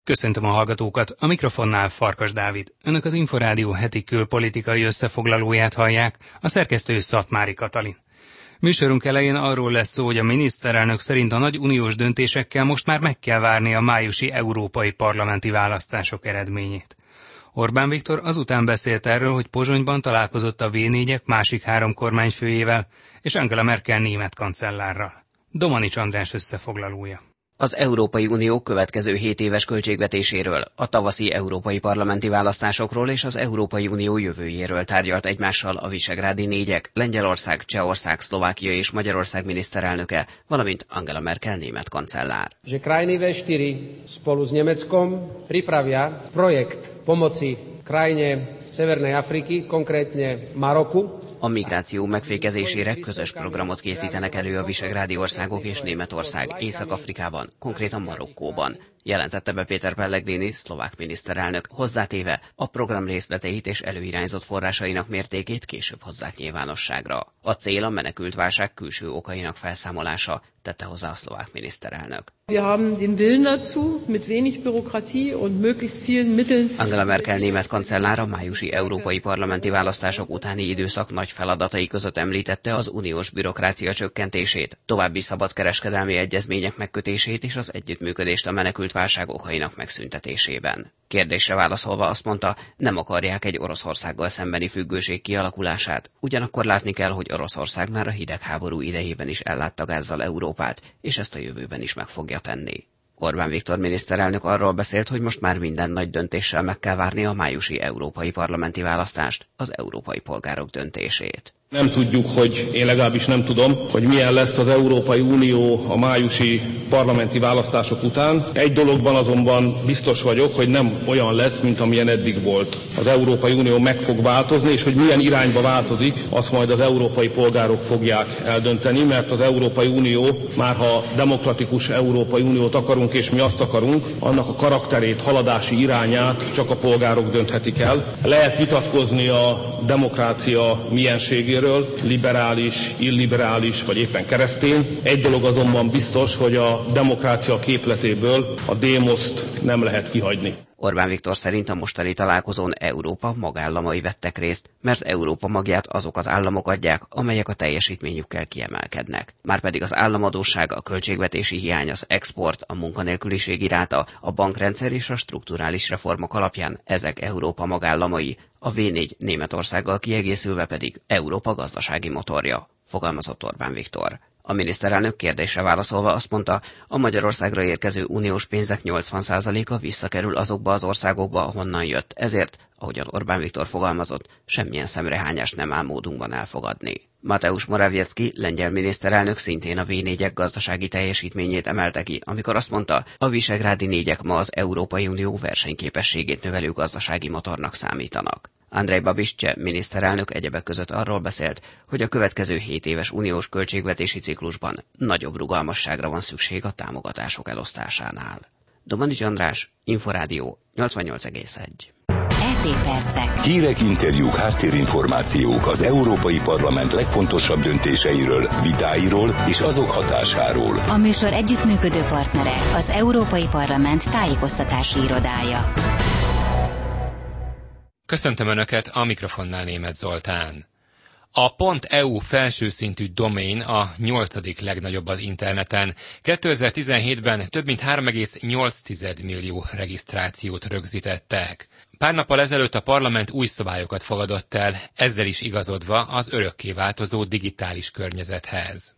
Köszöntöm a hallgatókat, a mikrofonnál Farkas Dávid. Önök az Inforádió heti külpolitikai összefoglalóját hallják, a szerkesztő Szatmári Katalin. Műsorunk elején arról lesz szó, hogy a miniszterelnök szerint a nagy uniós döntésekkel most már meg kell várni a májusi európai parlamenti választások eredményét. Orbán Viktor azután beszélt erről, hogy Pozsonyban találkozott a V4-ek másik 3 kormányfőjével és Angela Merkel német kancellárral. Domanics András összefoglalója. Az Európai Unió következő 7 éves költségvetéséről, a tavaszi európai parlamenti választásokról és az Európai Unió jövőjéről tárgyalt egymással a visegrádi 4-ek, Lengyelország, Csehország, Szlovákia és Magyarország miniszterelnöke, valamint Angela Merkel német kancellár. Že krajiny V4 spolu s Nemeckom pripravia projekt pomoci krajine Severnej Afriky, konkrétne Maroku. A migráció megfékezésére közös programot készítenek elő a visegrádi országok és Németország Észak-Afrikában, konkrétan Marokkóban, jelentette be Péter Pellegrini, szlovák miniszterelnök, hozzátéve a program részleteit és előirányzott forrásainak mértékét később hozzák nyilvánosságra. A cél a menekültválság külső okainak felszámolása, tette hozzá a szlovák miniszterelnök. Wir haben den Willen dazu, mit wenig Bürokratie und möglichst vielen Mitteln. Angela Merkel német kancellára májusi európai parlamenti választások utáni időszak nagy feladatai között említette az uniós bürokrácia csökkentését, további szabadkereskedelmi egyezmények megkötését és az együttműködést a menekültválság okainak megszüntetésében. Kérdésre válaszolva azt mondta, nem akarják egy Oroszországgal szembeni függőség kialakulását, ugyanakkor látni kell, hogy Oroszország már a hidegháború idejében is ellátta gázzal Európát, és ezt a jövőben is meg fogja tenni. Orbán Viktor miniszterelnök arról beszélt, hogy most már minden nagy döntéssel meg kell várni a májusi európai parlamenti választást, az európai polgárok döntését. Nem tudjuk, hogy én legalábbis nem tudom, hogy milyen lesz az Európai Unió a májusi parlamenti választások után. Egy dologban azonban biztos vagyok, hogy nem olyan lesz, mint amilyen eddig volt. Az Európai Unió meg fog változni, és hogy milyen irányba változik, azt majd az európai polgárok fogják eldönteni, mert az Európai Unió, már ha demokratikus Európai Uniót akarunk, és mi azt akarunk, annak a karakterét, haladási irányát csak a polgárok dönthetik el. Lehet vitatkozni a demokrácia mienségéről, liberális, illiberális vagy éppen keresztény. Egy dolog azonban biztos, hogy a demokrácia képletéből a démoszt nem lehet kihagyni. Orbán Viktor szerint a mostani találkozón Európa magállamai vettek részt, mert Európa magját azok az államok adják, amelyek a teljesítményükkel kiemelkednek. Márpedig az államadósság, a költségvetési hiány, az export, a munkanélküliség iráta, a bankrendszer és a strukturális reformok alapján ezek Európa magállamai, a V4 Németországgal kiegészülve pedig Európa gazdasági motorja, fogalmazott Orbán Viktor. A miniszterelnök kérdésre válaszolva azt mondta, a Magyarországra érkező uniós pénzek 80%-a visszakerül azokba az országokba, ahonnan jött. Ezért, ahogyan Orbán Viktor fogalmazott, semmilyen szemrehányást nem áll módunkban elfogadni. Mateusz Morawiecki, lengyel miniszterelnök szintén a V4-ek gazdasági teljesítményét emelte ki, amikor azt mondta, a visegrádi 4-ek ma az Európai Unió versenyképességét növelő gazdasági motornak számítanak. Andrej Babiš cseh miniszterelnök egyebek között arról beszélt, hogy a következő 7 éves uniós költségvetési ciklusban nagyobb rugalmasságra van szükség a támogatások elosztásánál. Domanics András, Inforádió 88,1. EP percek. Hírek, interjúk, háttérinformációk az Európai Parlament legfontosabb döntéseiről, vitáiról és azok hatásáról. A műsor együttműködő partnere az Európai Parlament tájékoztatási irodája. Köszöntöm Önöket, a mikrofonnál Németh Zoltán. A .eu felső szintű domain a 8. legnagyobb az interneten. 2017-ben több mint 3,8 millió regisztrációt rögzítettek. Pár nappal ezelőtt a parlament új szabályokat fogadott el, ezzel is igazodva az örökké változó digitális környezethez.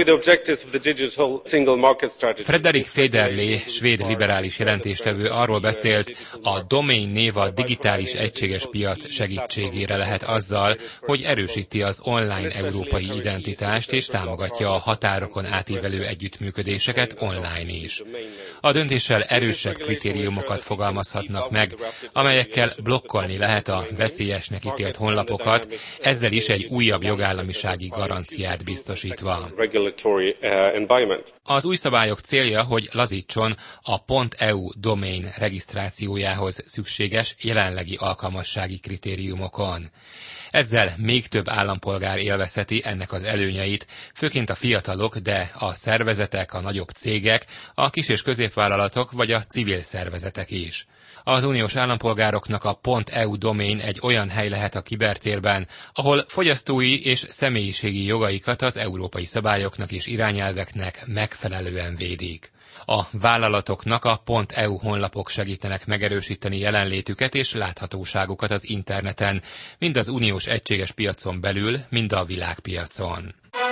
Frederik Federley, svéd liberális jelentéstevő arról beszélt, a domain név a digitális egységes piac segítségére lehet azzal, hogy erősíti az online európai identitást és támogatja a határokon átívelő együttműködéseket online is. A döntéssel erősebb kritériumokat fogalmazhatnak meg, amelyek amelyekkel blokkolni lehet a veszélyesnek ítélt honlapokat, ezzel is egy újabb jogállamisági garanciát biztosítva. Az új szabályok célja, hogy lazítson a .eu domain regisztrációjához szükséges jelenlegi alkalmassági kritériumokon. Ezzel még több állampolgár élvezheti ennek az előnyeit, főként a fiatalok, de a szervezetek, a nagyobb cégek, a kis- és középvállalatok vagy a civil szervezetek is. Az uniós állampolgároknak a .eu domain egy olyan hely lehet a kibertérben, ahol fogyasztói és személyiségi jogaikat az európai szabályoknak és irányelveknek megfelelően védik. A vállalatoknak a .eu honlapok segítenek megerősíteni jelenlétüket és láthatóságukat az interneten, mind az uniós egységes piacon belül, mind a világpiacon.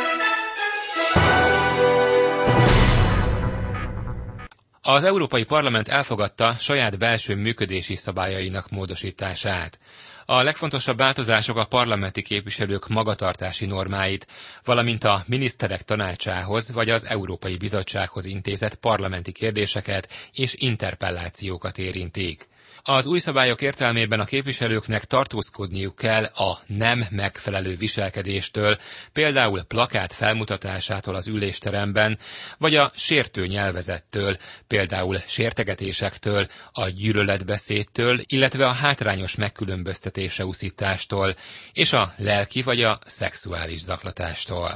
Az Európai Parlament elfogadta saját belső működési szabályainak módosítását. A legfontosabb változások a parlamenti képviselők magatartási normáit, valamint a miniszterek tanácsához vagy az Európai Bizottsághoz intézett parlamenti kérdéseket és interpellációkat érintik. Az új szabályok értelmében a képviselőknek tartózkodniuk kell a nem megfelelő viselkedéstől, például plakát felmutatásától az ülésteremben, vagy a sértő nyelvezettől, például sértegetésektől, a gyűlöletbeszédtől, illetve a hátrányos megkülönböztetésre uszítástól, és a lelki vagy a szexuális zaklatástól.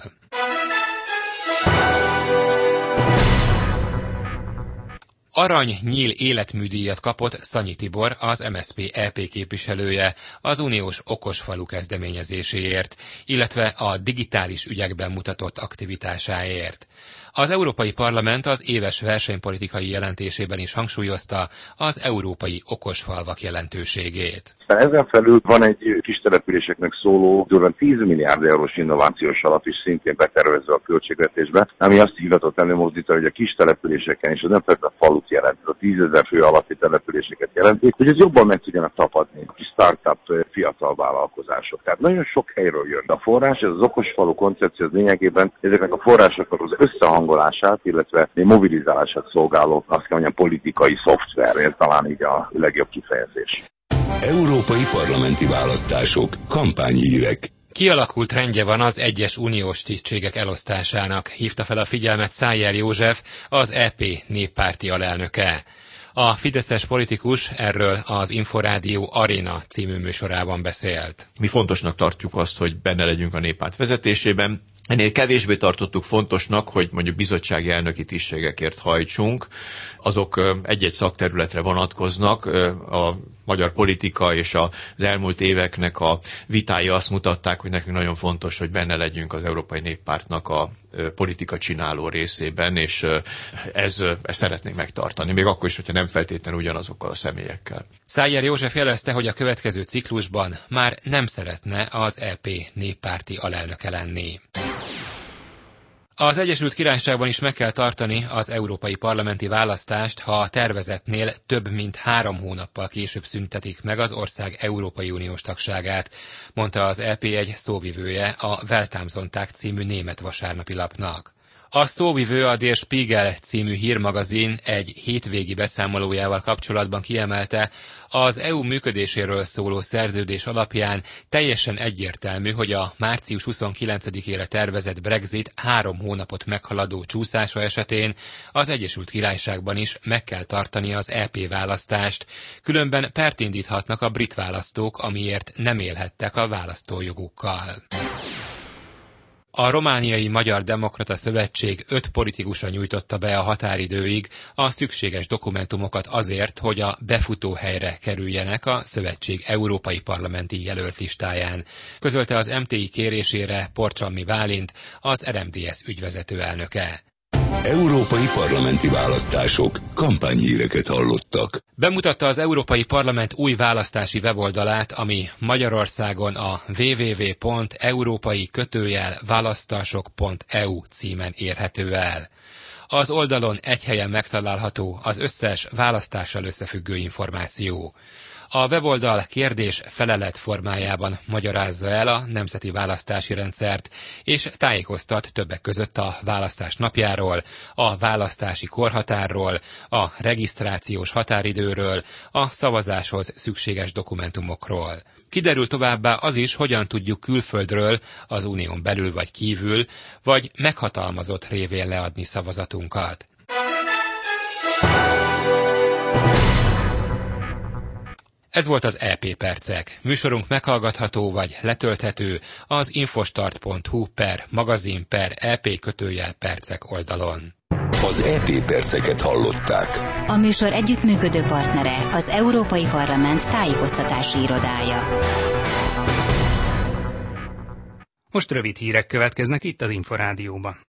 Arany Nyíl életműdíjat kapott Szanyi Tibor, az MSZP EP képviselője az uniós okosfalu kezdeményezéséért, illetve a digitális ügyekben mutatott aktivitásáért. Az Európai Parlament az éves versenypolitikai jelentésében is hangsúlyozta az európai okosfalvak jelentőségét. Ezen felül van egy kis településeknek szóló durván 10 milliárd eurós innovációs alap is szintén betervezve a költségvetésbe, ami azt hivatott előmozdítani, hogy a kis településeken, és az nem feltétlenül a falut jelent, a 10 000 fő alatti településeket jelenti, hogy ez jobban meg tudjanak tapadni a kis startup fiatal vállalkozások. Tehát nagyon sok helyről jön a forrás, ez az okosfalu koncepció az lényegében ezeknek a forrásoknak az összehangolását, illetve mobilizálását szolgáló, azt kell mondjam, politikai szoftver, ez talán így a legjobb kifejezés. Európai parlamenti választások, kampányhírek. Kialakult rendje van az egyes uniós tisztségek elosztásának, hívta fel a figyelmet Szájer József, az EP néppárti alelnöke. A fideszes politikus erről az Inforádió Arena című műsorában beszélt. Mi fontosnak tartjuk azt, hogy benne legyünk a néppárt vezetésében. Ennél kevésbé tartottuk fontosnak, hogy mondjuk bizottsági elnöki tisztségekért hajtsunk. Azok egy-egy szakterületre vonatkoznak. A magyar politika és az elmúlt éveknek a vitái azt mutatták, hogy nekünk nagyon fontos, hogy benne legyünk az Európai Néppártnak a politika csináló részében, és ezt szeretnénk megtartani, még akkor is, hogyha nem feltétlenül ugyanazokkal a személyekkel. Szájer József jelezte, hogy a következő ciklusban már nem szeretne az EP néppárti alelnöke lenni. Az Egyesült Királyságban is meg kell tartani az európai parlamenti választást, ha a tervezetnél több mint 3 hónappal később szüntetik meg az ország Európai Uniós tagságát, mondta az EP egy szóvivője a Welt am Sonntag című német vasárnapi lapnak. A szóvivő a Der Spiegel című hírmagazin egy hétvégi beszámolójával kapcsolatban kiemelte, az EU működéséről szóló szerződés alapján teljesen egyértelmű, hogy a március 29-ére tervezett Brexit 3 hónapot meghaladó csúszása esetén az Egyesült Királyságban is meg kell tartani az EP választást, különben pert indíthatnak a brit választók, amiért nem élhettek a választójogukkal. A Romániai Magyar Demokrata Szövetség 5 politikusa nyújtotta be a határidőig a szükséges dokumentumokat azért, hogy a befutóhelyre kerüljenek a szövetség európai parlamenti jelölt listáján, közölte az MTI kérésére Porcsalmi Bálint, az RMDSZ ügyvezető elnöke. Európai parlamenti választások, kampányhíreket hallottak. Bemutatta az Európai Parlament új választási weboldalát, ami Magyarországon a www.európai-választások.eu címen érhető el. Az oldalon egy helyen megtalálható az összes választással összefüggő információ. A weboldal kérdés-felelet formájában magyarázza el a nemzeti választási rendszert, és tájékoztat többek között a választás napjáról, a választási korhatárról, a regisztrációs határidőről, a szavazáshoz szükséges dokumentumokról. Kiderül továbbá az is, hogyan tudjuk külföldről, az unión belül vagy kívül, vagy meghatalmazott révén leadni szavazatunkat. Ez volt az EP Percek. Műsorunk meghallgatható vagy letölthető az infostart.hu/magazin/EP_percek oldalon. Az EP Perceket hallották. A műsor együttműködő partnere az Európai Parlament tájékoztatási irodája. Most rövid hírek következnek itt az Inforádióban.